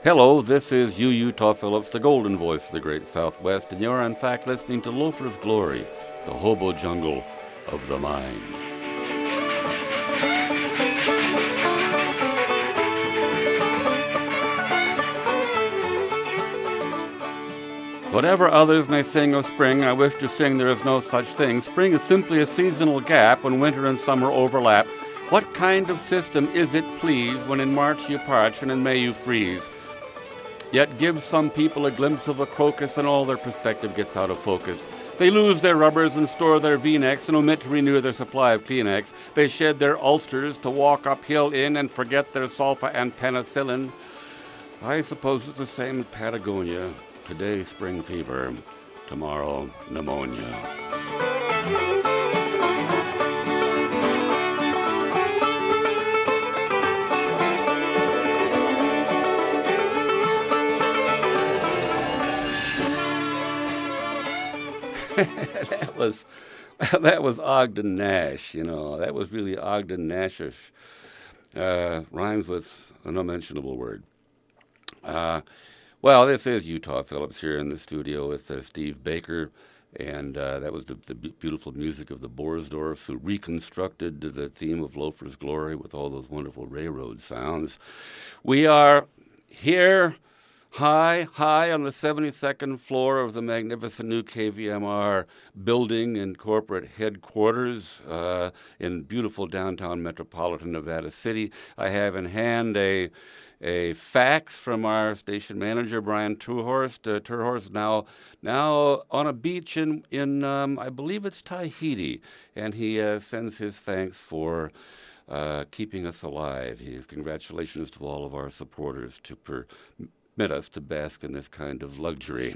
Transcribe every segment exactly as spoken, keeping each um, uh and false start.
Hello, this is you, Utah Phillips, the golden voice of the great Southwest, and you're in fact listening to Loafer's Glory, the hobo jungle of the mind. Whatever others may sing of spring, I wish to sing there is no such thing. Spring is simply a seasonal gap when winter and summer overlap. What kind of system is it, please, when in March you parch and in May you freeze? Yet give some people a glimpse of a crocus and all their perspective gets out of focus. They lose their rubbers and store their V-necks and omit to renew their supply of Kleenex. They shed their ulsters to walk uphill in and forget their sulfa and penicillin. I suppose it's the same in Patagonia. Today, spring fever. Tomorrow, pneumonia. that was that was Ogden Nash, you know. That was really Ogden Nashish. Uh, rhymes with an unmentionable word. Uh, well, this is Utah Phillips here in the studio with uh, Steve Baker, and uh, that was the, the beautiful music of the Borsdorfs, who reconstructed the theme of Loafer's Glory with all those wonderful railroad sounds. We are here high, high on the seventy-second floor of the magnificent new K V M R building and corporate headquarters uh, in beautiful downtown metropolitan Nevada City. I have in hand a a fax from our station manager, Brian Turhorst. Uh, Turhorst now now on a beach in, in um, I believe it's Tahiti, and he uh, sends his thanks for uh, keeping us alive. His congratulations to all of our supporters to per permit us to bask in this kind of luxury.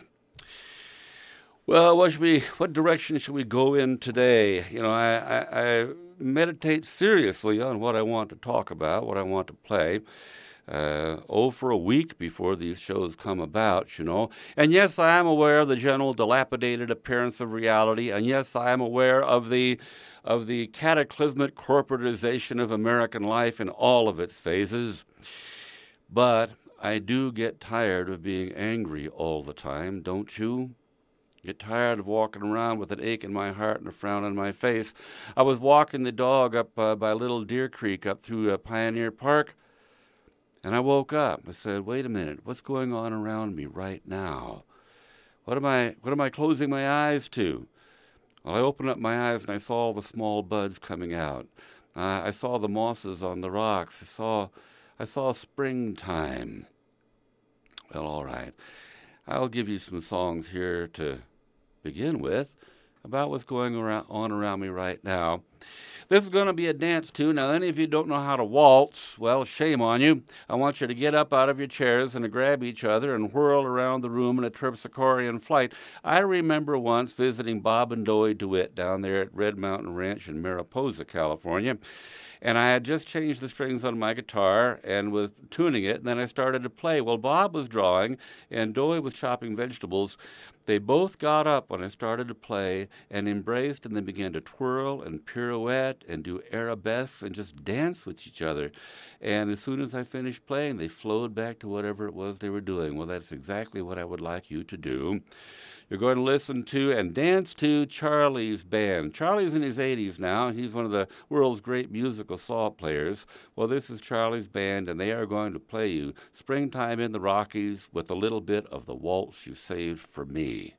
Well, what should we? What direction should we go in today? You know, I, I, I meditate seriously on what I want to talk about, what I want to play. Uh, oh, for a week before these shows come about, you know. And yes, I am aware of the general dilapidated appearance of reality, and yes, I am aware of the of the cataclysmic corporatization of American life in all of its phases. But I do get tired of being angry all the time, don't you? Get tired of walking around with an ache in my heart and a frown on my face. I was walking the dog up uh, by Little Deer Creek up through uh, Pioneer Park, and I woke up. I said, wait a minute, what's going on around me right now? What am I, what am I closing my eyes to? Well, I opened up my eyes and I saw all the small buds coming out. Uh, I saw the mosses on the rocks. I saw, I saw springtime. Well, all right. I'll give you some songs here to begin with about what's going around, on around me right now. This is going to be a dance tune. Now, any of you don't know how to waltz, well, shame on you. I want you to get up out of your chairs and to grab each other and whirl around the room in a terpsichorean flight. I remember once visiting Bob and Doy DeWitt down there at Red Mountain Ranch in Mariposa, California. And I had just changed the strings on my guitar and was tuning it, and then I started to play. Well, Bob was drawing, and Doy was chopping vegetables. They both got up when I started to play and embraced, and they began to twirl and pirouette and do arabesques and just dance with each other. And as soon as I finished playing, they flowed back to whatever it was they were doing. Well, that's exactly what I would like you to do. You're going to listen to and dance to Charlie's band. Charlie's in his eighties now. He's one of the world's great musical saw players. Well, this is Charlie's band, and they are going to play you Springtime in the Rockies with a little bit of the waltz you saved for me.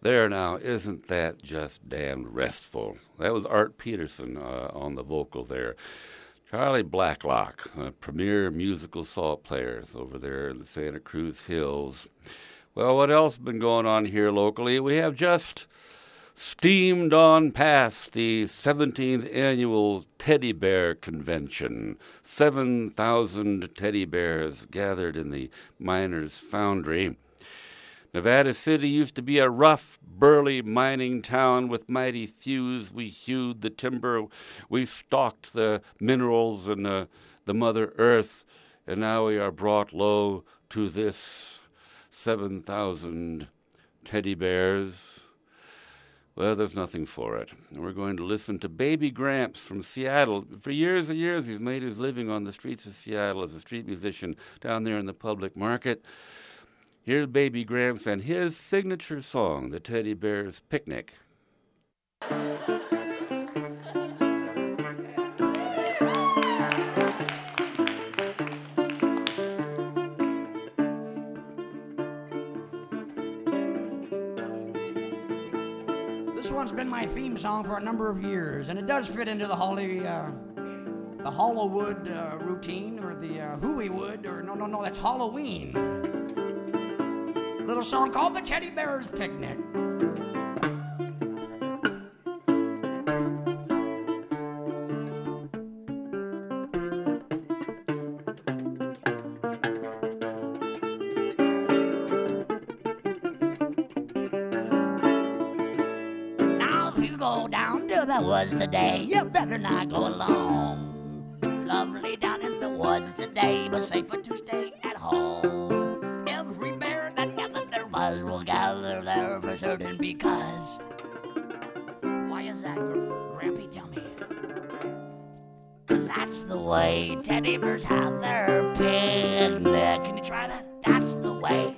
There now, isn't that just damned restful? That was Art Peterson uh, on the vocal there. Charlie Blacklock, uh, premier musical salt players over there in the Santa Cruz Hills. Well, what else has been going on here locally? We have just steamed on past the seventeenth Annual Teddy Bear Convention. seven thousand teddy bears gathered in the Miners Foundry. Nevada City used to be a rough, burly mining town with mighty thews. We hewed the timber, we stalked the minerals and the, the Mother Earth, and now we are brought low to this seven thousand teddy bears. Well, there's nothing for it. We're going to listen to Baby Gramps from Seattle. For years and years, he's made his living on the streets of Seattle as a street musician down there in the public market. Here's Baby Gramps and his signature song, The Teddy Bears Picnic. This one's been my theme song for a number of years, and it does fit into the Holly, uh, the Hollowwood uh, routine, or the uh, Hooeywood, or no, no, no, that's Halloween. Little song called The Teddy Bears Picnic. Now if you go down to the woods today, you better not go alone. Lovely down in the woods today, but safer to stay at home. Every bear that ever there was will gather there for certain, because why is that, Grampy? Tell me. Cause that's the way teddy bears have their picnic. Can you try that? That's the way.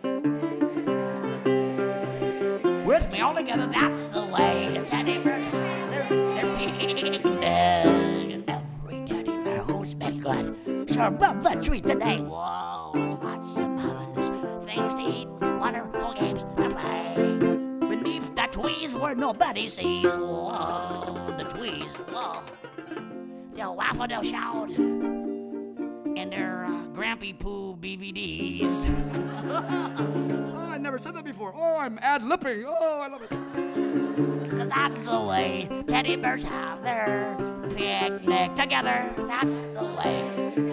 With me all together, that's the way teddy bears have their, their picnic. And every teddy bear who's been good sure above the tree today. Whoa, lots of marvelous things to eat, wonderful games to play. Beneath the trees where nobody sees. Whoa, the trees, whoa. They'll laugh and they'll shout in their uh, Grampy Poo B V Ds. Oh, I never said that before. Oh, I'm ad-lipping. Oh, I love it. Cause that's the way teddy bears have their picnic together. That's the way.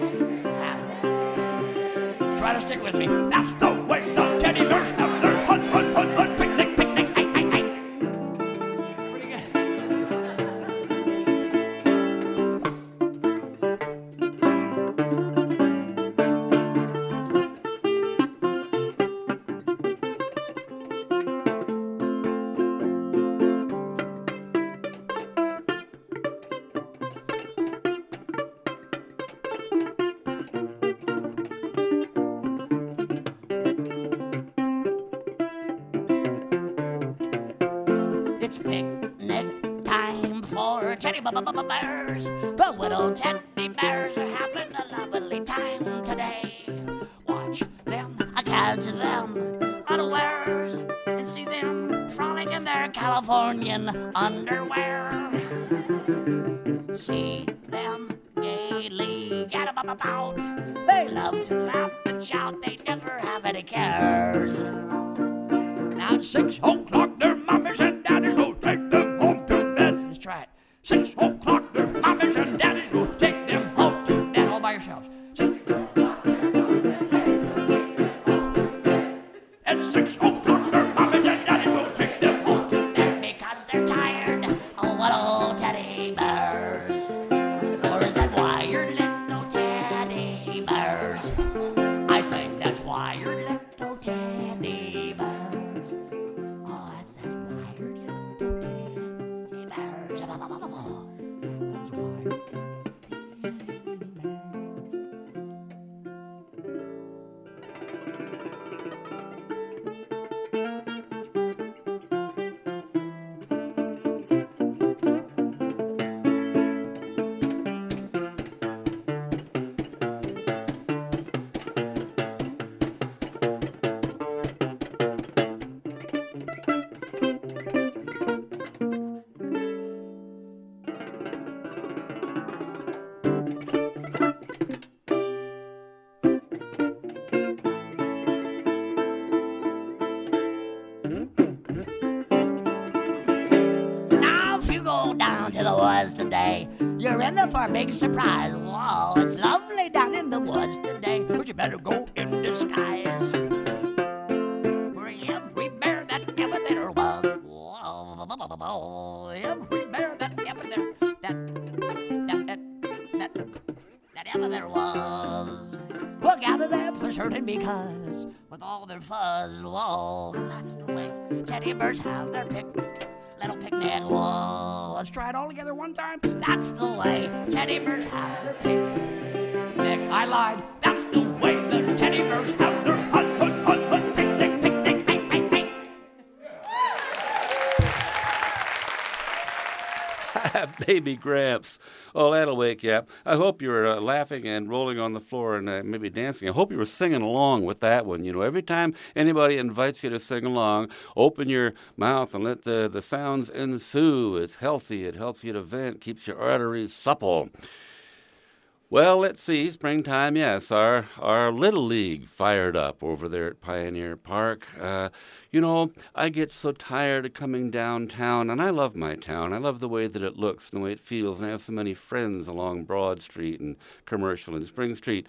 Try to stick with me. That's the way the teddy bears have their hunt, hunt, hunt, hunt, picnic, picnic, ay, ay, ay. Pretty good. It's picnic time for teddy bears. The little teddy bears are having a lovely time today. Watch them, I catch them unawares, and see them frolic in their Californian underwear. See them gaily get about. They love to laugh and shout. They never have any cares. Now at six o'clock, their mommies and daddies will take them home to bed. Let's try it. Six o'clock, their mommies and daddies will take them home to bed all by yourselves. Six. At six o'clock, their mommies and daddies will take them home to bed because they're tired. Oh, what old teddy bears. Or is that why you're little teddy bears? I think that's why you're little teddy bears. Oh, that's, that's why you're little teddy bears. That's why. woods today. You're in for a big surprise. Whoa, it's lovely down in the woods today, but you better go in disguise. For every bear that ever there was, whoa, every bear that ever there, that, that, that, that, that ever there was, will gather there for certain because with all their fuzz, whoa, 'cause that's the way teddy bears have their pick. Little picnic, whoa, let's try it all together one time. That's the way teddy bears have their picnic. I lied, that's the way the teddy bears have their hut, hut, hut, hut, picnic, picnic, ping, ping, ping. Baby Gramps. Oh, that'll wake you up. I hope you were uh, laughing and rolling on the floor and uh, maybe dancing. I hope you were singing along with that one. You know, every time anybody invites you to sing along, open your mouth and let the, the sounds ensue. It's healthy. It helps you to vent, keeps your arteries supple. Well, let's see. Springtime, yes. Our our Little League fired up over there at Pioneer Park. Uh, you know, I get so tired of coming downtown, and I love my town. I love the way that it looks and the way it feels, and I have so many friends along Broad Street and Commercial and Spring Street.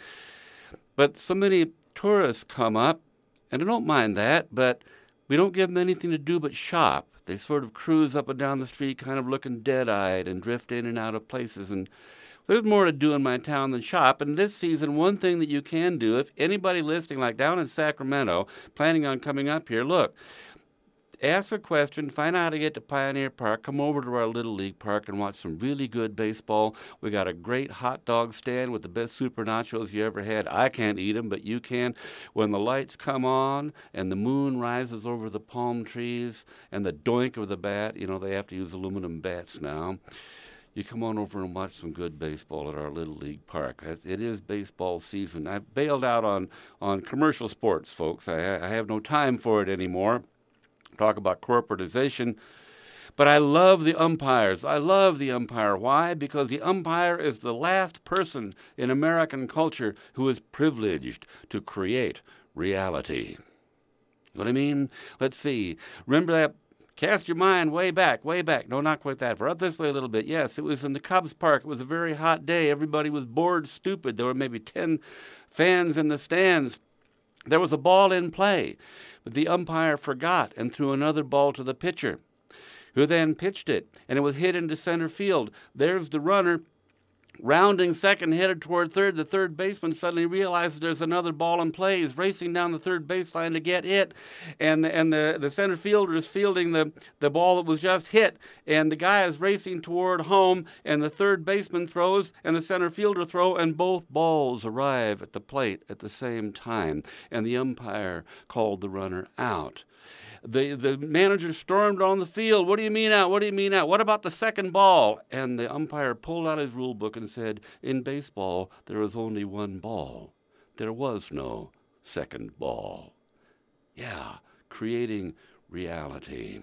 But so many tourists come up, and I don't mind that, but we don't give them anything to do but shop. They sort of cruise up and down the street kind of looking dead-eyed and drift in and out of places, and there's more to do in my town than shop. And this season, one thing that you can do, if anybody listening, like down in Sacramento, planning on coming up here, look, ask a question, find out how to get to Pioneer Park, come over to our Little League Park and watch some really good baseball. We got a great hot dog stand with the best super nachos you ever had. I can't eat them, but you can. When the lights come on and the moon rises over the palm trees and the doink of the bat, you know, they have to use aluminum bats now. You come on over and watch some good baseball at our Little League Park. It is baseball season. I've bailed out on, on commercial sports, folks. I, I have no time for it anymore. Talk about corporatization. But I love the umpires. I love the umpire. Why? Because the umpire is the last person in American culture who is privileged to create reality. You know what I mean? Let's see. Remember that? Cast your mind way back, way back. No, not quite that far. Up this way a little bit. Yes, it was in the Cubs Park. It was a very hot day. Everybody was bored stupid. There were maybe ten fans in the stands. There was a ball in play, but the umpire forgot and threw another ball to the pitcher, who then pitched it, and it was hit into center field. There's the runner rounding second, headed toward third. The third baseman suddenly realizes there's another ball in play. He's racing down the third baseline to get it, and and the, the center fielder is fielding the, the ball that was just hit, and the guy is racing toward home, and the third baseman throws, and the center fielder throw, and both balls arrive at the plate at the same time, and the umpire called the runner out. The the manager stormed on the field. What do you mean out? What do you mean out? What about the second ball? And the umpire pulled out his rule book and said, in baseball, there is only one ball. There was no second ball. Yeah, creating reality.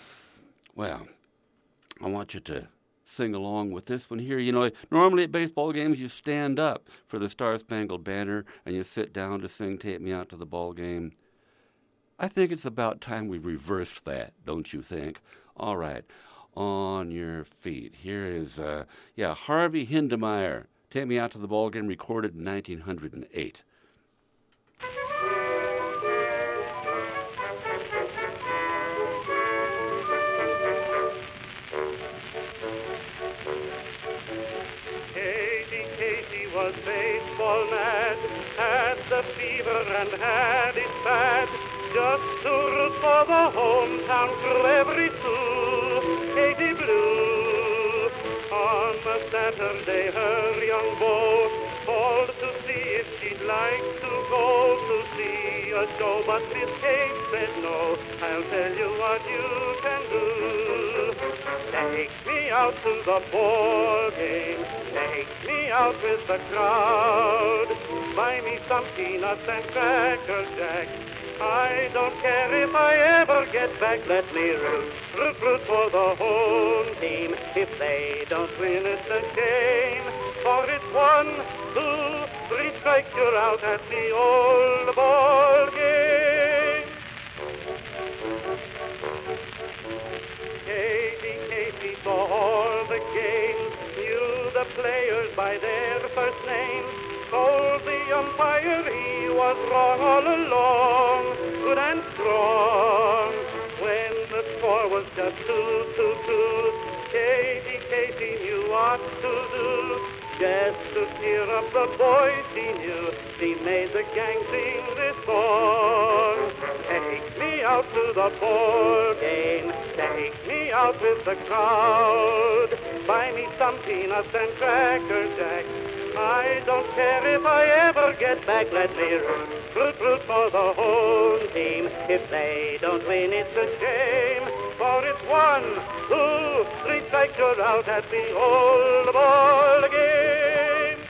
Well, I want you to sing along with this one here. You know, normally at baseball games, you stand up for the Star-Spangled Banner and you sit down to sing Take Me Out to the Ball Game. I think it's about time we reversed that, don't you think? All right, on your feet. Here is, uh, yeah, Harvey Hindemeyer, Take Me Out to the Ball Game, recorded in nineteen oh eight. Casey, Casey was baseball mad, had the fever and had it bad. Just to root for the hometown Clevery Sioux, Katie Blue. On the Saturday, her young beau called to see if she'd like to go to see a show, but Miss Kate said no. I'll tell you what you can do. Take me out to the ball game. Take me out with the crowd. Buy me some peanuts and Cracker Jack. I don't care if I ever get back. Let me root, root, root for the home team. If they don't win, it's a shame. For it's one, two, three strikes, you're out at the old ball game. Katie, Katie saw all the game. players by their first names, told the umpire he was wrong all along, good and strong. When the score was just two, two, two, Katie, Katie knew what to do. Just to cheer up the boys she knew, she made the gang sing this song. Take me out to the ball game, take me out with the crowd. Buy me some peanuts and cracker jack. I don't care if I ever get back. Let me root, root, root for the home team. If they don't win, it's a shame. For it's one, two, three strikes, you're out at the old ball game.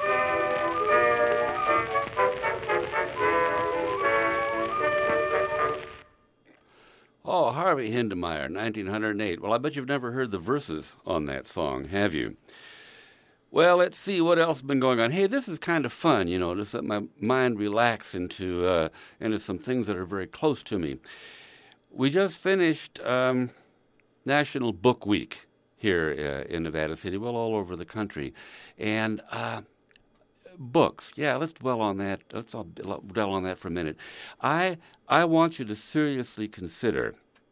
Oh, Harvey Hindemeyer, nineteen oh eight. Well, I bet you've never heard the verses on that song, have you? Well, let's see what else has been going on. Hey, this is kind of fun, you know, just let my mind relax into uh, into some things that are very close to me. We just finished um, National Book Week here uh, in Nevada City, well, all over the country. And uh, books, yeah, let's dwell on that. Let's all dwell on that for a minute. I I want you to seriously consider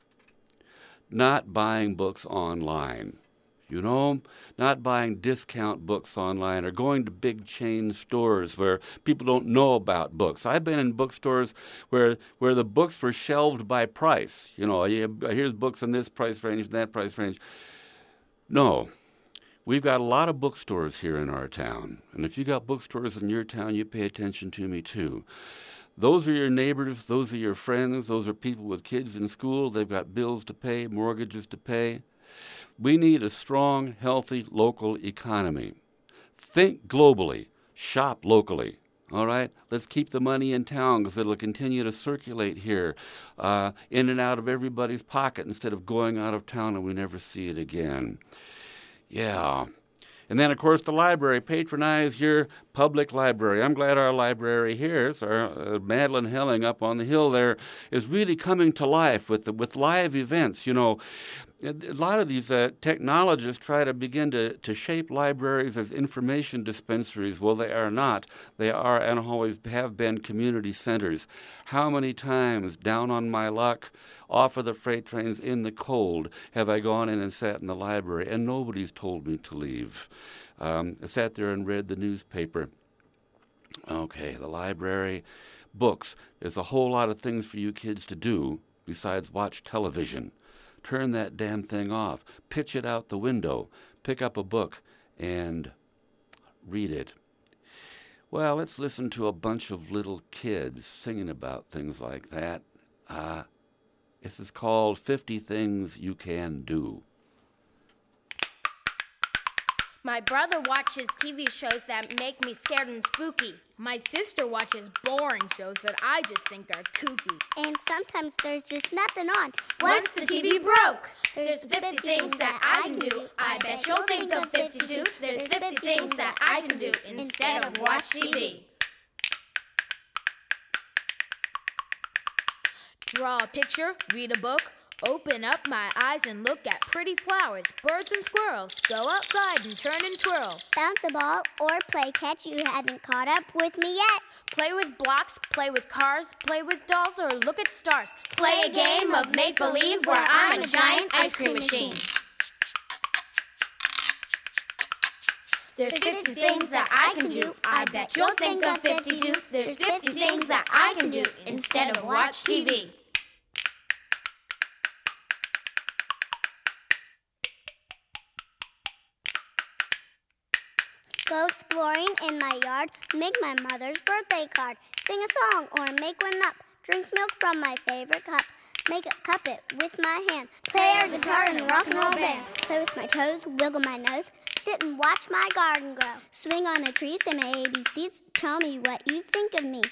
not buying books online. You know, not buying discount books online or going to big chain stores where people don't know about books. I've been in bookstores where where the books were shelved by price. You know, here's books in this price range and that price range. No, we've got a lot of bookstores here in our town. And if you got bookstores in your town, you pay attention to me too. Those are your neighbors. Those are your friends. Those are people with kids in school. They've got bills to pay, mortgages to pay. We need a strong, healthy local economy. Think globally. Shop locally. All right? Let's keep the money in town because it'll continue to circulate here uh, in and out of everybody's pocket instead of going out of town and we never see it again. Yeah. And then, of course, the library. Patronize your public library. I'm glad our library here, so our, uh, Madeline Helling up on the hill there, is really coming to life with the, with live events. You know, a lot of these uh, technologists try to begin to, to shape libraries as information dispensaries. Well, they are not. They are and always have been community centers. How many times, down on my luck, off of the freight trains in the cold, have I gone in and sat in the library, and nobody's told me to leave. Um, I sat there and read the newspaper. Okay, the library, books. There's a whole lot of things for you kids to do besides watch television. Turn that damn thing off. Pitch it out the window. Pick up a book and read it. Well, let's listen to a bunch of little kids singing about things like that. Uh, this is called fifty Things You Can Do. My brother watches T V shows that make me scared and spooky. My sister watches boring shows that I just think are kooky. And sometimes there's just nothing on. Once the T V broke, there's fifty things that I can do. I bet you'll think of fifty-two. There's fifty things that I can do instead of watch T V. Draw a picture, read a book, open up my eyes and look at pretty flowers, birds and squirrels. Go outside and turn and twirl. Bounce a ball or play catch. You haven't caught up with me yet. Play with blocks, play with cars, play with dolls, or look at stars. Play a game of make-believe where I'm a giant ice cream machine. There's fifty things that I can do. I bet you'll think of fifty-two. There's fifty things that I can do instead of watch T V. Go exploring in my yard, make my mother's birthday card, sing a song or make one up, drink milk from my favorite cup, make a puppet with my hand, play air guitar in a rock and roll band, play with my toes, wiggle my nose, sit and watch my garden grow, swing on a tree, say my A B Cs, tell me what you think of me.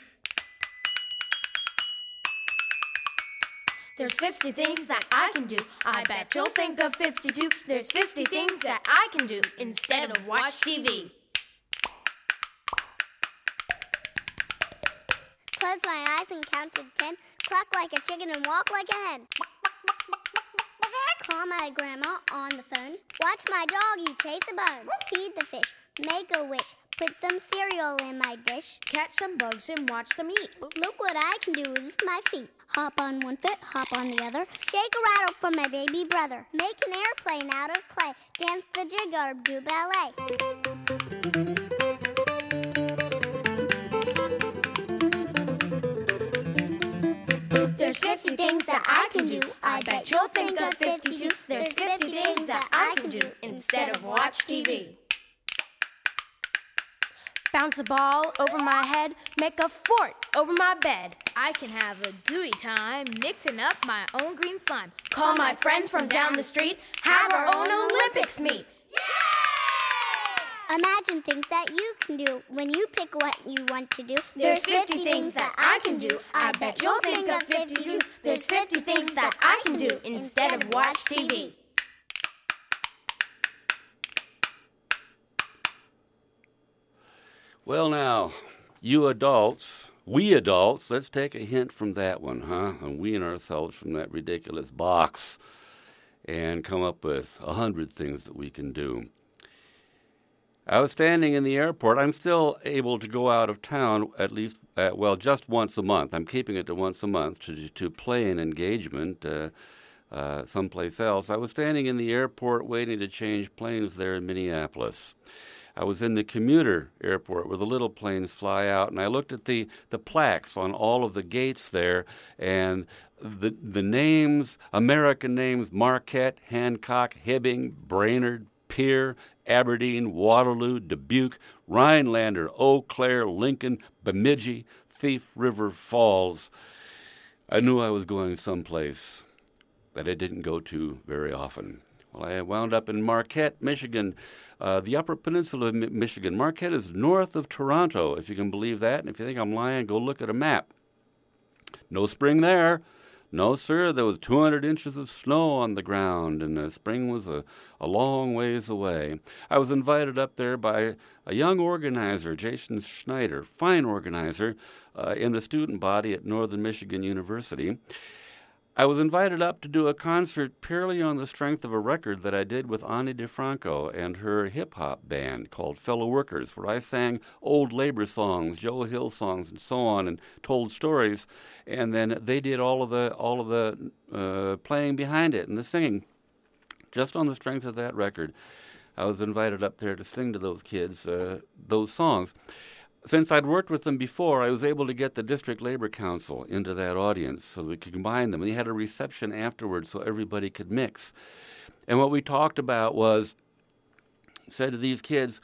There's fifty things that I can do. I bet you'll think of fifty-two. There's fifty things that I can do instead of watch T V. Close my eyes and count to ten. Cluck like a chicken and walk like a hen. Call my grandma on the phone. Watch my doggy chase a bone. Feed the fish. Make a wish. Put some cereal in my dish. Catch some bugs and watch them eat. Look what I can do with my feet. Hop on one foot, hop on the other. Shake a rattle for my baby brother. Make an airplane out of clay. Dance the jig or do ballet. There's fifty things that I can do. I bet you'll think of fifty-two. There's fifty things that I can do instead of watch T V. Bounce a ball over my head, make a fort over my bed. I can have a gooey time mixing up my own green slime. Call my friends from down the street, have our own Olympics meet. Imagine things that you can do when you pick what you want to do. There's fifty things that I can do. I bet you'll think of fifty-two. There's fifty things that I can do instead of watch T V. Well, now, you adults, we adults, let's take a hint from that one, huh? And wean ourselves from that ridiculous box and come up with a hundred things that we can do. I was standing in the airport. I'm still able to go out of town at least, uh, well, just once a month. I'm keeping it to once a month to to play an engagement uh, uh, someplace else. I was standing in the airport waiting to change planes there in Minneapolis. I was in the commuter airport where the little planes fly out, and I looked at the, the plaques on all of the gates there, and the the names, American names, Marquette, Hancock, Hibbing, Brainerd, Pierre, Aberdeen, Waterloo, Dubuque, Rhinelander, Eau Claire, Lincoln, Bemidji, Thief River Falls. I knew I was going someplace that I didn't go to very often. Well, I wound up in Marquette, Michigan, uh, the Upper Peninsula of Mi- Michigan. Marquette is north of Toronto, if you can believe that. And if you think I'm lying, go look at a map. No spring there. No, sir, there was two hundred inches of snow on the ground, and the spring was a, a long ways away. I was invited up there by a young organizer, Jason Schneider, fine organizer, uh, in the student body at Northern Michigan University. I was invited up to do a concert purely on the strength of a record that I did with Ani DeFranco and her hip-hop band called Fellow Workers, where I sang old labor songs, Joe Hill songs, and so on, and told stories, and then they did all of the all of the uh, playing behind it and the singing. Just on the strength of that record, I was invited up there to sing to those kids uh, those songs. Since I'd worked with them before, I was able to get the District Labor Council into that audience so we could combine them. And we had a reception afterwards so everybody could mix. And what we talked about was, said to these kids,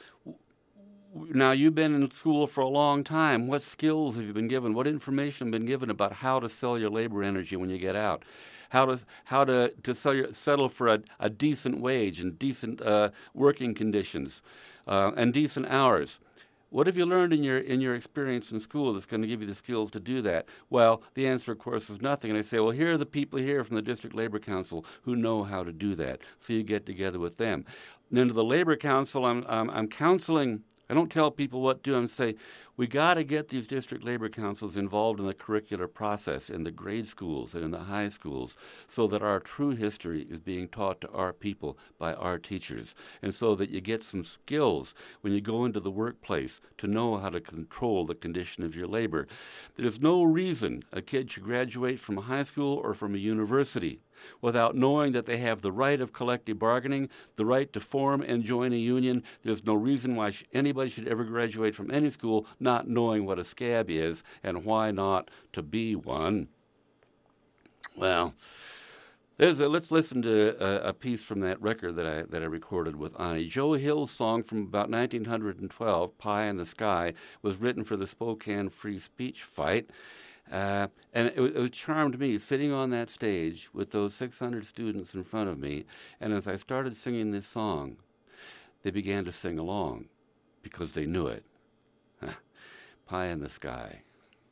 now you've been in school for a long time. What skills have you been given? What information have been given about how to sell your labor energy when you get out? How to how to, to sell your, settle for a, a decent wage and decent uh, working conditions uh, and decent hours? What have you learned in your in your experience in school that's going to give you the skills to do that? Well, the answer, of course, is nothing. And I say, well, here are the people here from the District Labor Council who know how to do that. So you get together with them. And then to the Labor Council, I'm I'm, I'm counseling. I don't tell people what to do. I'm saying, we got to get these district labor councils involved in the curricular process in the grade schools and in the high schools so that our true history is being taught to our people by our teachers, and so that you get some skills when you go into the workplace to know how to control the condition of your labor. There's no reason a kid should graduate from a high school or from a university without knowing that they have the right of collective bargaining, the right to form and join a union. There's no reason why sh- anybody should ever graduate from any school not knowing what a scab is and why not to be one. Well, there's a, let's listen to a, a piece from that record that I that I recorded with Ani. Joe Hill's song from about nineteen twelve, Pie in the Sky, was written for the Spokane free speech fight. Uh, and it, it charmed me sitting on that stage with those six hundred students in front of me. And as I started singing this song, they began to sing along because they knew it. Pie in the Sky.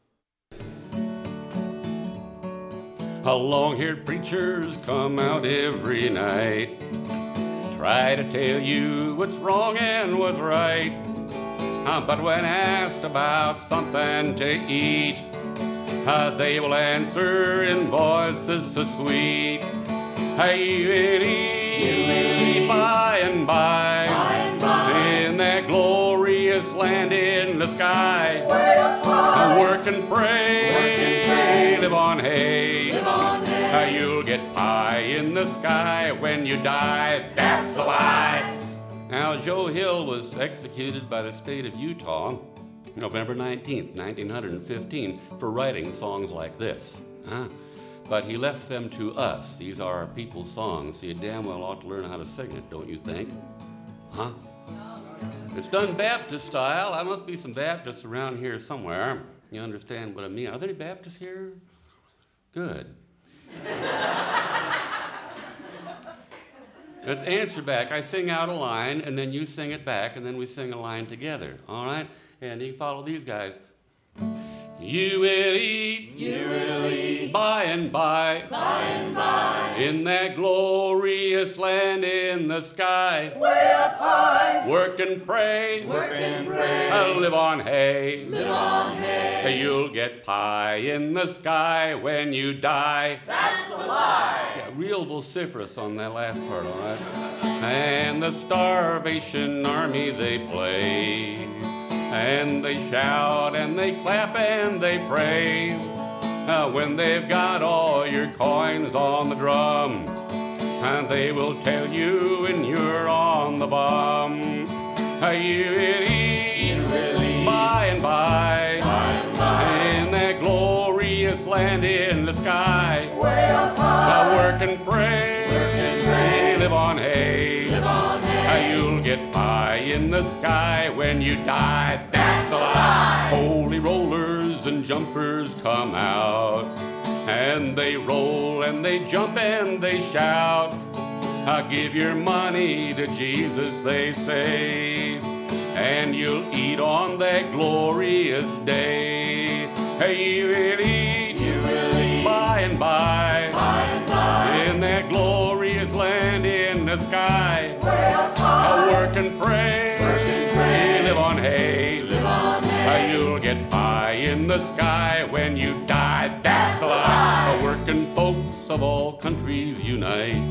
How long-haired preachers come out every night, try to tell you what's wrong and what's right. Uh, but when asked about something to eat, Uh, they will answer in voices so sweet. Hey, you will eat, you will eat by and by, by and by, in that glorious land in the sky. Way up high, work and pray, work and pray, live on hay, live on hay. You'll get pie in the sky when you die. That's a lie. Now, Joe Hill was executed by the state of Utah November nineteenth, nineteen fifteen, for writing songs like this. Huh? But he left them to us. These are our people's songs, so you damn well ought to learn how to sing it, don't you think? Huh? It's done Baptist style. I must be some Baptists around here somewhere. You understand what I mean? Are there any Baptists here? Good. But answer back. I sing out a line, and then you sing it back, and then we sing a line together. All right? And you follow these guys. You will eat, you will eat, by and by, by and by, in that glorious land in the sky. Way up high, work and pray, work and pray, uh, live on hay, live on hay. You'll get pie in the sky when you die. That's a lie. Yeah, real vociferous on that last part, all right? And the Starvation Army they play, and they shout, and they clap, and they pray. Uh, when they've got all your coins on the drum, and they will tell you when you're on the bum. Uh, you will eat, you will eat, by and by, by and by, in that glorious land in the sky. Way up high, uh, work and pray, work and pray, live on hay, live on hay. Uh, you'll get pie in the sky when you die. That's a lie. Holy rollers and jumpers come out, and they roll and they jump and they shout. Uh, give your money to Jesus, they say, and you'll eat on that glorious day. Hey, you will eat, you will eat, by and by, by and by, in that glorious land in the sky. Way up high, uh, work and pray, work and pray, live on hay, live on hay. Uh, you'll get pie in the sky when you die. That's a lie. Uh, working folks of all countries unite.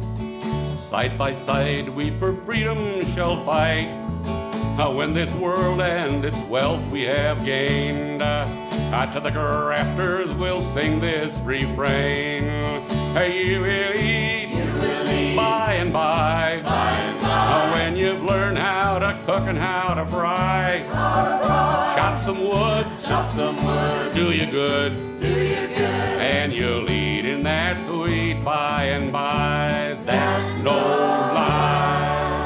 Side by side we for freedom shall fight. Uh, when this world and its wealth we have gained, uh, uh, to the grafters we'll sing this refrain. Hey, you will eat, you will eat, by and by, by and by, uh, when you've learned how to cook and how to fry. How to fry. Chop some wood, chop some wood, do you good, do you good, and you'll eat in that sweet by and by. That's no lie.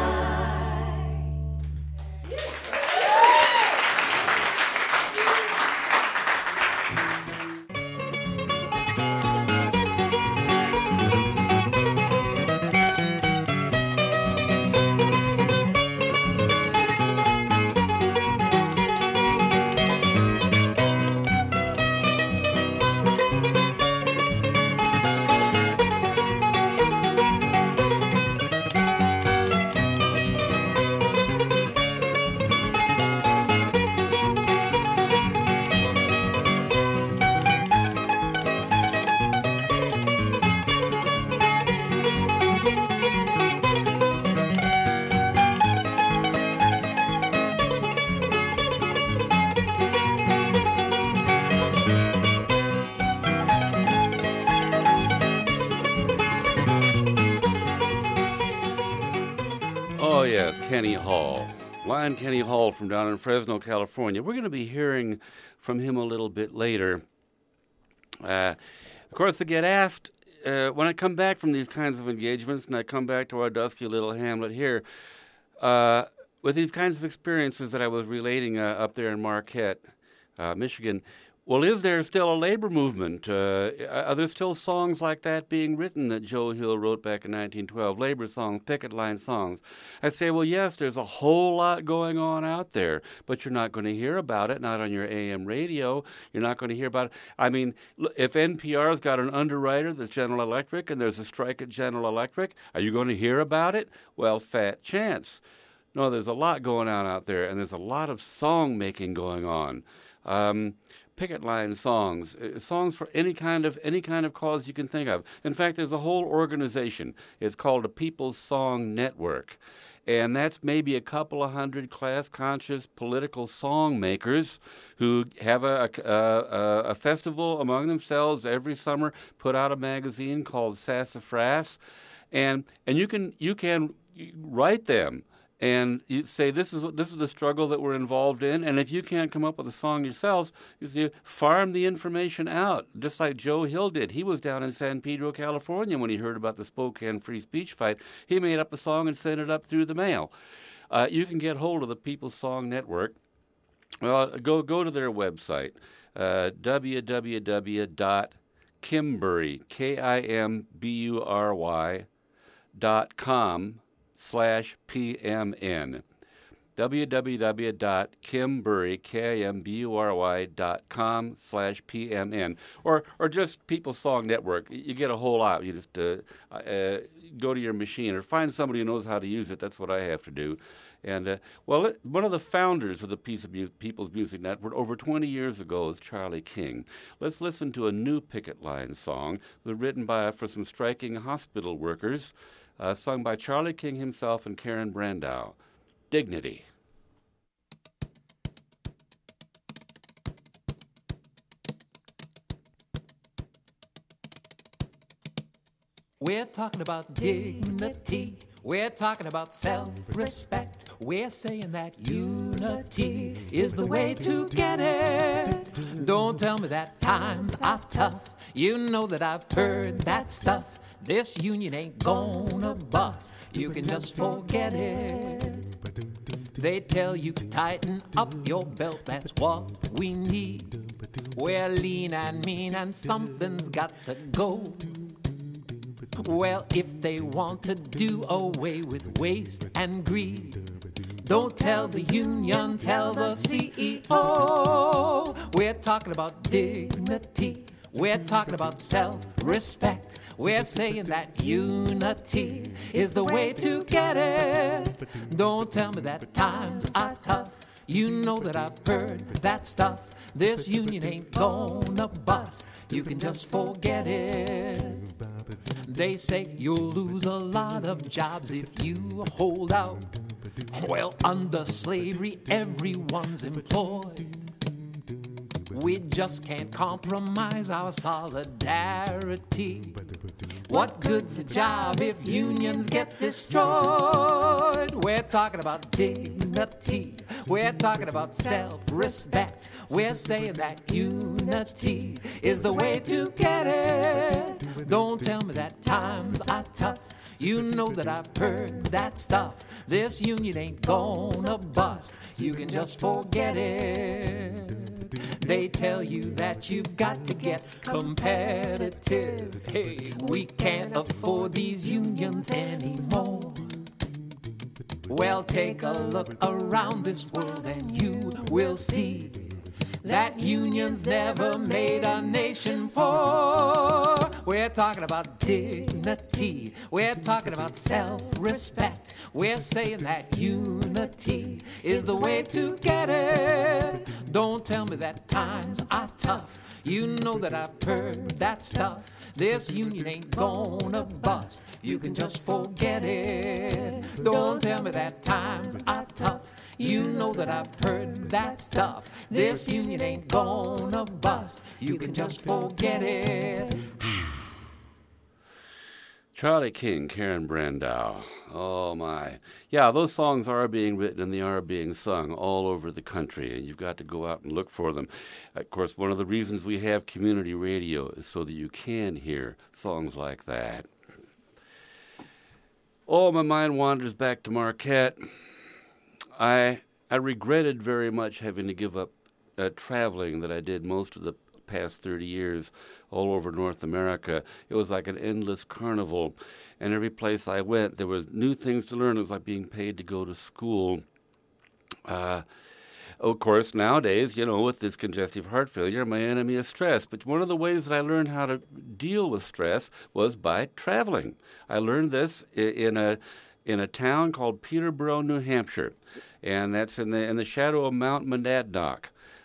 Oh, yes, Kenny Hall. Lion Kenny Hall from down in Fresno, California. We're going to be hearing from him a little bit later. Uh, of course, I get asked, uh, when I come back from these kinds of engagements, and I come back to our dusky little hamlet here, uh, with these kinds of experiences that I was relating uh, up there in Marquette, uh, Michigan, well, is there still a labor movement? Uh, are there still songs like that being written that Joe Hill wrote back in nineteen twelve, labor songs, picket line songs? I say, well, yes, there's a whole lot going on out there, but you're not going to hear about it, not on your A M radio. You're not going to hear about it. I mean, if N P R's got an underwriter that's General Electric and there's a strike at General Electric, are you going to hear about it? Well, fat chance. No, there's a lot going on out there, and there's a lot of song making going on. Um, picket line songs, uh, songs for any kind of any kind of cause you can think of. In fact, there's a whole organization. It's called a People's Song Network, and that's maybe a couple of hundred class-conscious political song makers who have a, a, a, a festival among themselves every summer. Put out a magazine called Sassafras, and and you can you can write them. And you say, this is what, this is the struggle that we're involved in. And if you can't come up with a song yourselves, you see, farm the information out, just like Joe Hill did. He was down in San Pedro, California, when he heard about the Spokane free speech fight. He made up a song and sent it up through the mail. Uh, you can get hold of the People's Song Network. Well, go go to their website, uh, w w w dot kimbury, K I M B U R Y, dot com, slash P M N. w w w dot kimbury, K I M B U R Y, dot com, slash P M N. Or or just People's Song Network. You get a whole lot. You just uh, uh, go to your machine or find somebody who knows how to use it. That's what I have to do. And, uh, well, it, one of the founders of the Piece of Mu- People's Music Network over twenty years ago is Charlie King. Let's listen to a new picket line song that was written by for some striking hospital workers, Uh, sung by Charlie King himself and Karen Brandau. Dignity. We're talking about dignity. We're talking about self-respect. We're saying that unity is the way to get it. Don't tell me that times are tough. You know that I've heard that stuff. This union ain't gonna bust. You can just forget it. They tell you to tighten up your belt. That's what we need. We're lean and mean and something's got to go. Well, if they want to do away with waste and greed, don't tell the union, tell the C E O. We're talking about dignity. We're talking about self-respect. We're saying that unity is the way to get it. Don't tell me that times are tough. You know that I've heard that stuff. This union ain't gonna bust. You can just forget it. They say you'll lose a lot of jobs if you hold out. Well, under slavery, everyone's employed. We just can't compromise our solidarity. What good's a job if unions get destroyed? We're talking about dignity. We're talking about self-respect. We're saying that unity is the way to get it. Don't tell me that times are tough. You know that I've heard that stuff. This union ain't gonna bust. You can just forget it. They tell you that you've got to get competitive. Hey, we can't afford these unions anymore. Well, take a look around this world and you will see that unions never made a nation poor. We're talking about dignity. We're talking about self-respect. We're saying that unity is the way to get it. Don't tell me that times are tough. You know that I've heard that stuff. This union ain't gonna bust. You can just forget it. Don't tell me that times are tough. You know that I've heard that stuff. This union ain't gonna bust. You can just forget it. Charlie King, Karen Brandau. Oh, my. Yeah, those songs are being written and they are being sung all over the country, and you've got to go out and look for them. Of course, one of the reasons we have community radio is so that you can hear songs like that. Oh, my mind wanders back to Marquette. I I regretted very much having to give up uh, traveling that I did most of the past thirty years all over North America. It was like an endless carnival, and every place I went, there was new things to learn. It was like being paid to go to school. Uh, of course, nowadays, you know, with this congestive heart failure, my enemy is stress. But one of the ways that I learned how to deal with stress was by traveling. I learned this in a in a town called Peterborough, New Hampshire, and that's in the in the shadow of Mount Monadnock.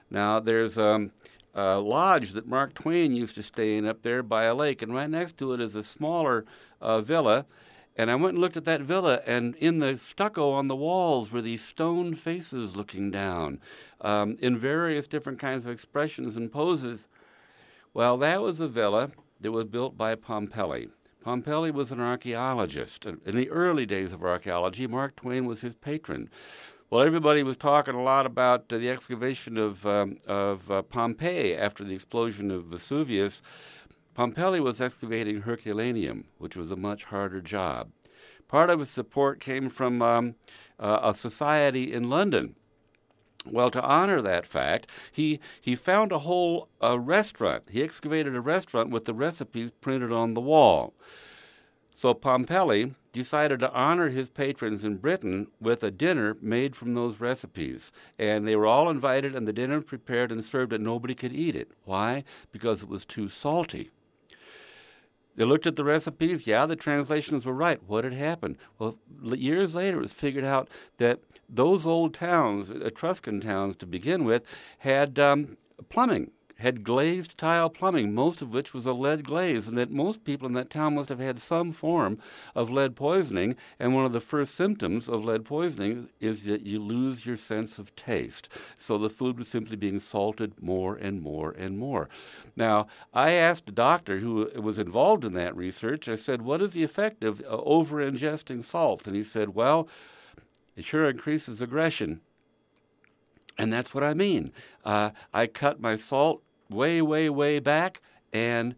Now, there's um, a lodge that Mark Twain used to stay in up there by a lake, and right next to it is a smaller uh, villa. And I went and looked at that villa, and in the stucco on the walls were these stone faces looking down um, in various different kinds of expressions and poses. Well, that was a villa that was built by Pompelli. Pompelli was an archaeologist. In the early days of archaeology, Mark Twain was his patron. Well, everybody was talking a lot about uh, the excavation of, um, of uh, Pompeii after the explosion of Vesuvius. Pompelli was excavating Herculaneum, which was a much harder job. Part of his support came from um, uh, a society in London. Well, to honor that fact, he, he found a whole uh, restaurant. He excavated a restaurant with the recipes printed on the wall. So Pompelli decided to honor his patrons in Britain with a dinner made from those recipes. And they were all invited, and the dinner was prepared and served, and nobody could eat it. Why? Because it was too salty. They looked at the recipes. Yeah, the translations were right. What had happened? Well, years later, it was figured out that those old towns, Etruscan towns to begin with, had um, plumbing, had glazed tile plumbing, most of which was a lead glaze, and that most people in that town must have had some form of lead poisoning. And one of the first symptoms of lead poisoning is that you lose your sense of taste. So the food was simply being salted more and more and more. Now, I asked a doctor who was involved in that research, I said, what is the effect of uh, over-ingesting salt? And he said, well, it sure increases aggression. And that's what I mean. Uh, I cut my salt way, way, way back, and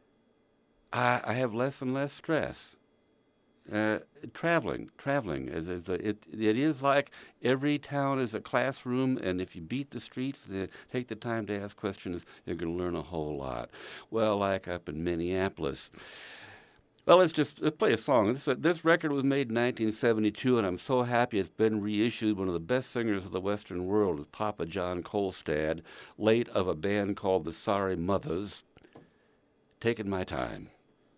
I, I have less and less stress. Uh, traveling, traveling, is, is a, it, it is like every town is a classroom, and if you beat the streets and take the time to ask questions, you're going to learn a whole lot. Well, like up in Minneapolis. Well, let's just let's play a song. This, uh, this record was made in nineteen seventy-two, and I'm so happy it's been reissued. One of the best singers of the Western world is Papa John Kolstad, late of a band called the Sorry Mothers. Taking My Time.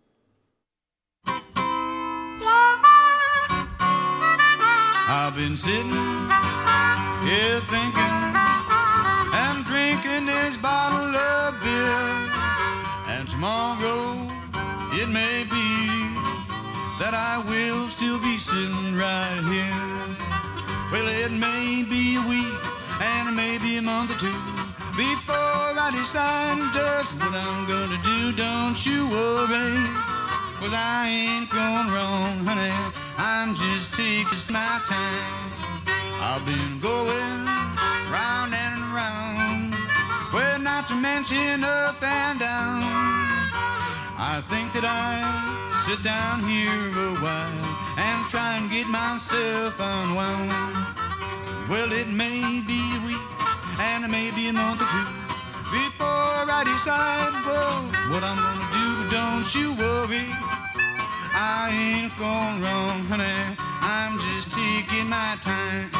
I've been sitting here thinking and drinking this bottle of beer, and tomorrow it may be that I will still be sitting right here. Well, it may be a week and maybe a month or two before I decide just what I'm gonna do. Don't you worry, 'cause I ain't going wrong, honey. I'm just taking my time. I've been going round and round, well, not to mention up and down. I think that I'll sit down here a while and try and get myself unwound. Well, it may be a week and it may be a month or two before I decide, well, what I'm gonna do. But don't you worry, I ain't going wrong, honey. I'm just taking my time.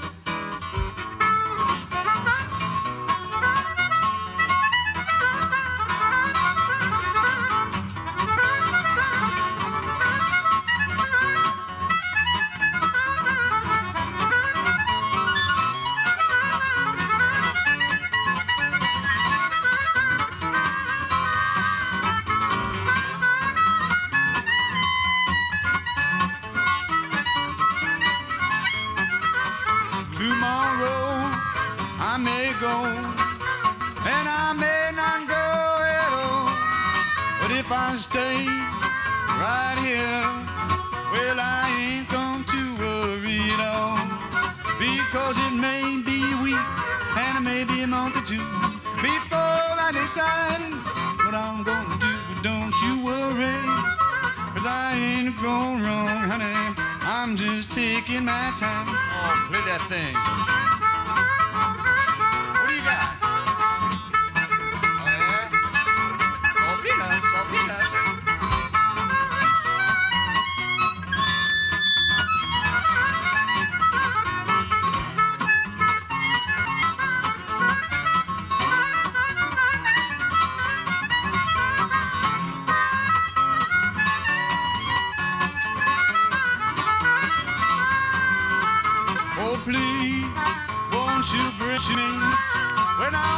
Tomorrow I may go and I may not go at all, but if I stay right here, well, I ain't going to worry at all, because it may be a week and it may be a month or two before I decide what I'm gonna do. But don't you worry, 'cause I ain't going wrong, honey. I'm just taking my time. Oh, play that thing. What do you got? Oh, yeah? Salt peanuts, salt peanuts. Oh, please, won't you bring me when I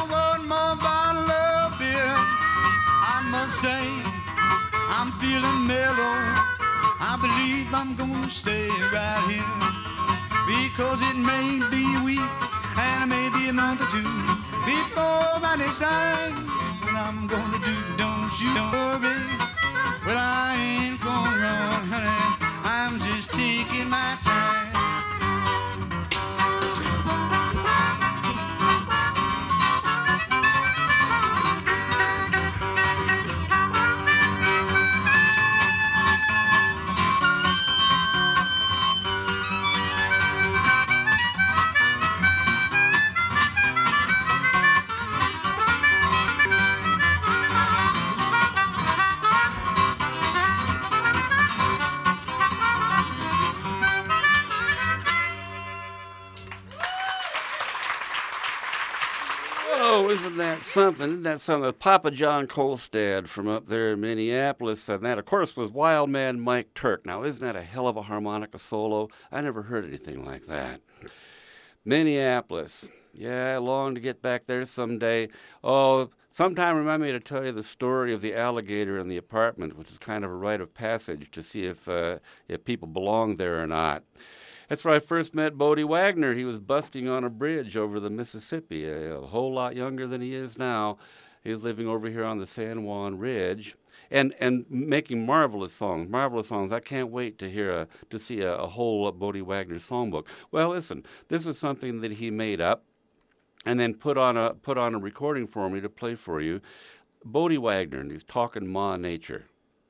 say I'm feeling mellow. I believe I'm gonna stay right here, because it may be a week and it may be a month or two before I decide what I'm gonna do. Don't you worry, well I ain't gonna run, honey, I'm just taking my time. Oh, isn't that something? Isn't that something? Papa John Kolstad from up there in Minneapolis, and that, of course, was Wild Man Mike Turk. Now, isn't that a hell of a harmonica solo? I never heard anything like that. Minneapolis. Yeah, I long to get back there someday. Oh, sometime remind me to tell you the story of the alligator in the apartment, which is kind of a rite of passage to see if uh, if people belong there or not. That's where I first met Bodie Wagner. He was busking on a bridge over the Mississippi, a, a whole lot younger than he is now. He was living over here on the San Juan Ridge, and and making marvelous songs, marvelous songs. I can't wait to hear a, to see a, a whole Bodie Wagner songbook. Well, listen, this is something that he made up, and then put on a put on a recording for me to play for you. Bodie Wagner, and he's talking Ma Nature.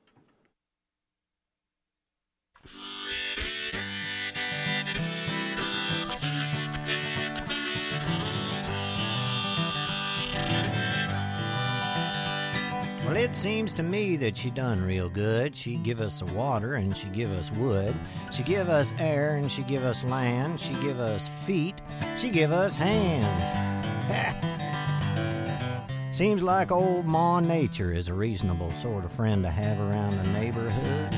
Well, it seems to me that she done real good. She give us the water and she give us wood. She give us air and she give us land. She give us feet. She give us hands. Seems like old Ma Nature is a reasonable sort of friend to have around the neighborhood.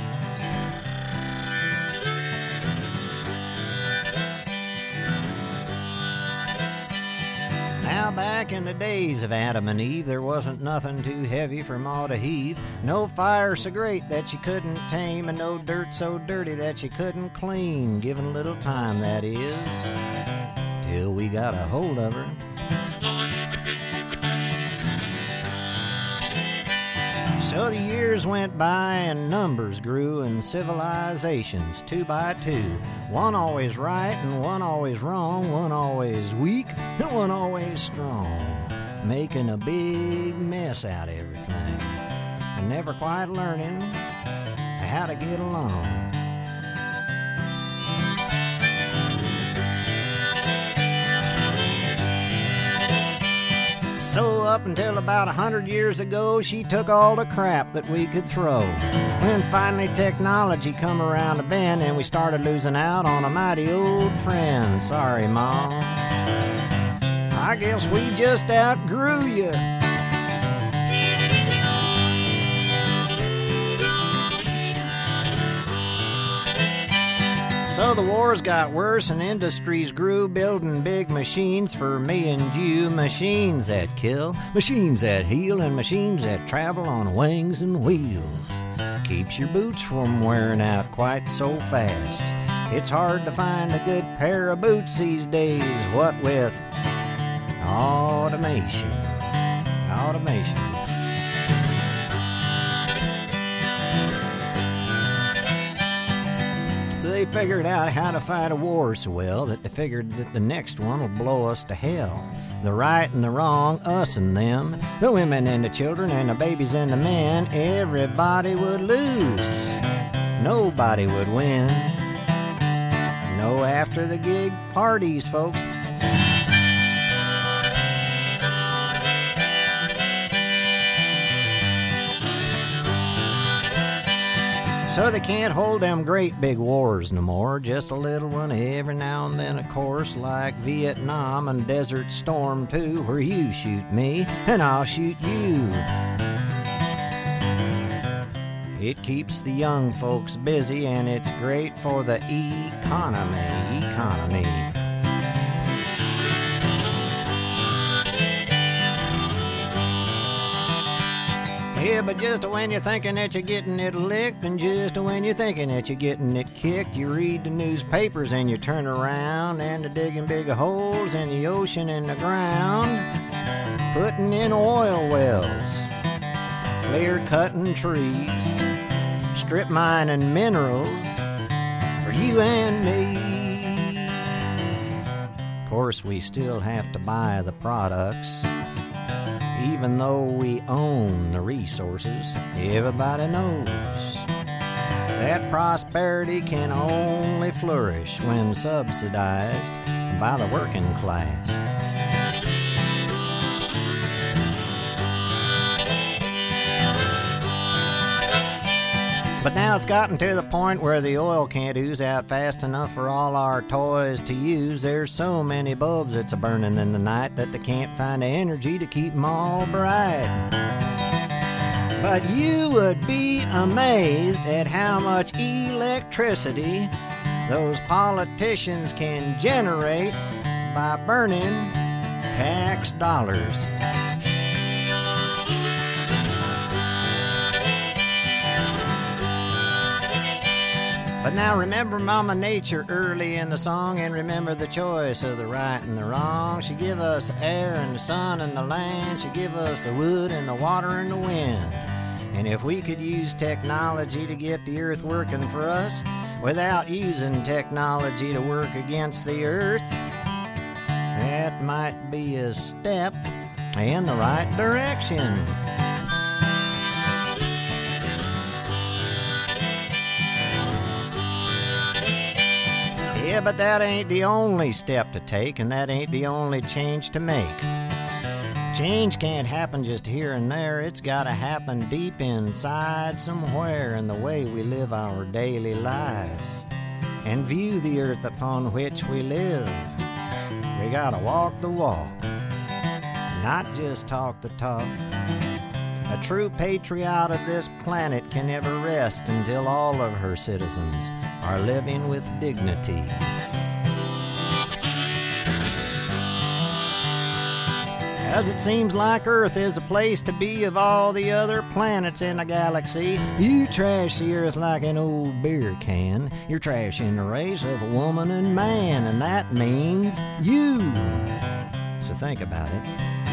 Now back in the days of Adam and Eve, there wasn't nothing too heavy for Ma to heave. No fire so great that she couldn't tame, and no dirt so dirty that she couldn't clean. Given a little time, that is, till we got a hold of her. So the years went by and numbers grew and civilizations two by two. One always right and one always wrong, one always weak and one always strong, making a big mess out of everything and never quite learning how to get along. So up until about a hundred years ago, she took all the crap that we could throw. When finally technology come around the bend and we started losing out on a mighty old friend. Sorry, Ma, I guess we just outgrew you. So the wars got worse and industries grew, building big machines for me and you. Machines that kill, machines that heal, and machines that travel on wings and wheels. Keeps your boots from wearing out quite so fast. It's hard to find a good pair of boots these days, what with automation. Automation. So they figured out how to fight a war so well that they figured that the next one will blow us to hell. The right and the wrong, us and them, the women and the children and the babies and the men, everybody would lose. Nobody would win. No after the gig parties, folks. So they can't hold them great big wars no more, just a little one every now and then, of course, like Vietnam and Desert Storm too, where you shoot me and I'll shoot you. It keeps the young folks busy and it's great for the economy, economy. Yeah, but just when you're thinking that you're getting it licked, and just when you're thinking that you're getting it kicked, you read the newspapers and you turn around and they're digging big holes in the ocean and the ground, putting in oil wells, clear cutting trees, strip mining minerals for you and me. Of course, we still have to buy the products, even though we own the resources. Everybody knows that prosperity can only flourish when subsidized by the working class. But now it's gotten to the point where the oil can't ooze out fast enough for all our toys to use. There's so many bulbs that's a-burning in the night that they can't find the energy to keep them all bright. But you would be amazed at how much electricity those politicians can generate by burning tax dollars. But now remember Mama Nature early in the song, and remember the choice of the right and the wrong. She give us the air and the sun and the land. She give us the wood and the water and the wind. And if we could use technology to get the earth working for us without using technology to work against the earth, that might be a step in the right direction. Yeah, but that ain't the only step to take, and that ain't the only change to make. Change can't happen just here and there. It's gotta happen deep inside somewhere in the way we live our daily lives and view the earth upon which we live. We gotta walk the walk, not just talk the talk. A true patriot of this planet can never rest until all of her citizens are living with dignity. As it seems like Earth is a place to be of all the other planets in the galaxy, you trash the Earth like an old beer can. You're trashing the race of woman and man, and that means you. So think about it.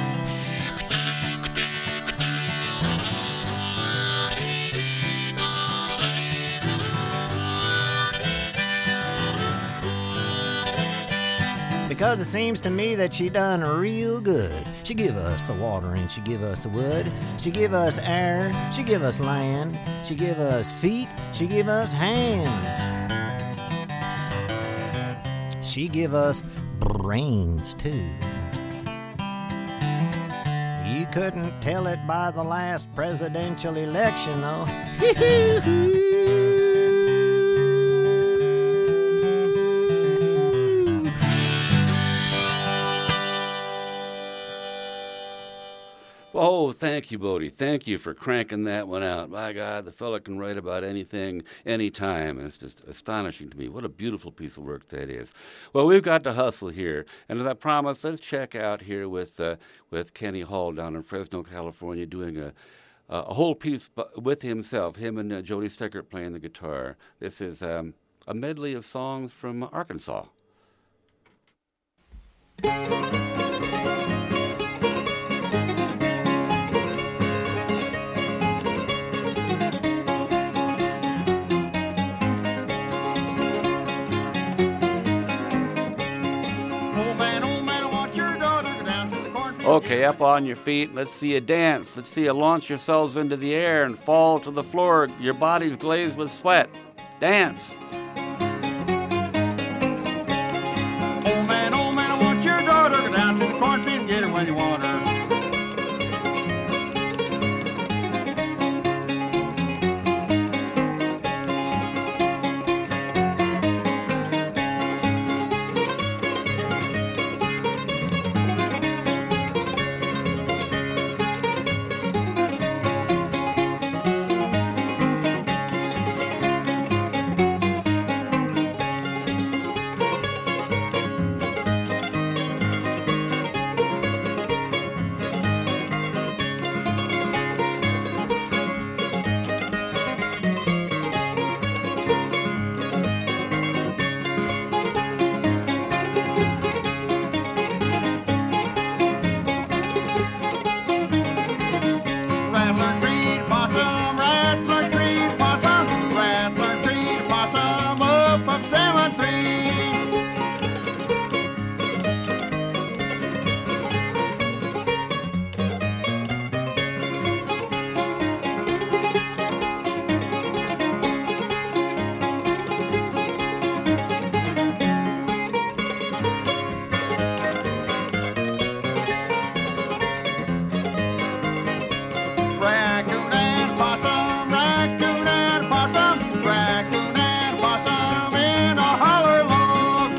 Because it seems to me that she done real good. She give us the water and she give us the wood. She give us air, she give us land. She give us feet, she give us hands. She give us brains too. You couldn't tell it by the last presidential election though. Oh, thank you, Bodie. Thank you for cranking that one out. My God, the fella can write about anything, anytime. It's just astonishing to me. What a beautiful piece of work that is. Well, we've got to hustle here. And as I promised, let's check out here with uh, with Kenny Hall down in Fresno, California, doing a, a whole piece with himself, him and uh, Jody Steckert playing the guitar. This is um, a medley of songs from Arkansas. Okay, up on your feet. Let's see you dance. Let's see you launch yourselves into the air and fall to the floor. Your body's glazed with sweat. Dance. Oh man, oh man, I want your daughter go down to the cornfield and get her when you want her. Rattler tree possum, rattler tree possum, rattler tree possum up of cemetery. Raccoon and possum, raccoon and possum, raccoon and possum in a holler log.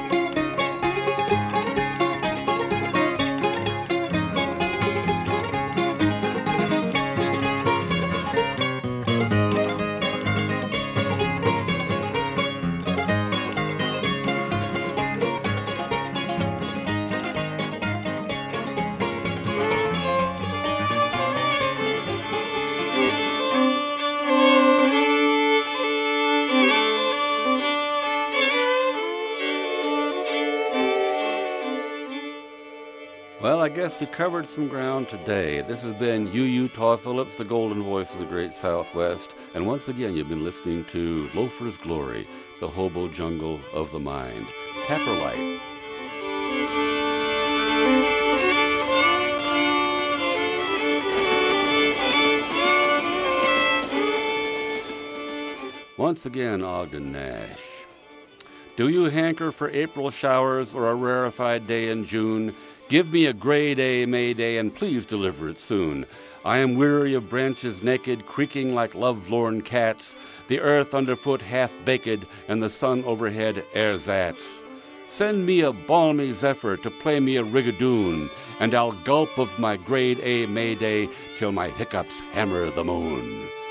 Well, I guess we covered some ground today. This has been U U Taw Phillips, the golden voice of the great Southwest. And once again, you've been listening to Loafer's Glory, the hobo jungle of the mind. Tapper Light. Once again, Ogden Nash. Do you hanker for April showers or a rarefied day in June? Give me a grade A May Day, and please deliver it soon. I am weary of branches naked, creaking like love-lorn cats, the earth underfoot half-baked, and the sun overhead ersatz. Send me a balmy zephyr to play me a rigadoon, and I'll gulp of my grade A May Day till my hiccups hammer the moon.